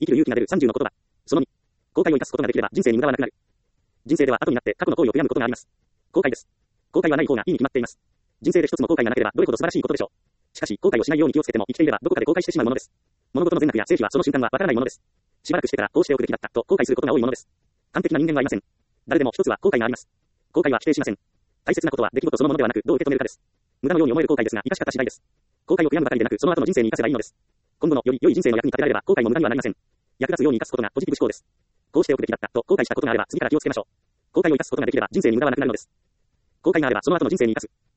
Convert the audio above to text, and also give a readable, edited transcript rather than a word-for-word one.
生きる勇気が出る30の言葉。その2。後悔を生かすことができれば人生に無駄はなくなる。人生では後になって過去の行為を悔やむことがあります。後悔です。後悔はない方がいいに決まっています。人生で一つも後悔がなければどれほど素晴らしいことでしょう。しかし、後悔をしないように気をつけても生きていればどこかで後悔してしまうものです。物事の善悪や成否はその瞬間はわからないものです。しばらくしてからこうしておくべきだったと後悔することが多いものです。完璧な人間はいません。誰でも一つは後悔があります。後悔は否定しません。大切なことは出来事そのものではなくどう受け止めるかです。無駄のように思える後悔ですが、生かし方次第です。後悔を悔やむばかりでなく、その後の人生に生かせばいいのです。今後のより良い人生の役に立てられれば後悔も無駄にはなりません。役立つように生かすことがポジティブ思考です。こうしておくべきだったと後悔したことがあれば次から気をつけましょう。後悔を生かすことができれば人生に無駄はなくなるのです。後悔があればその後の人生に生かす。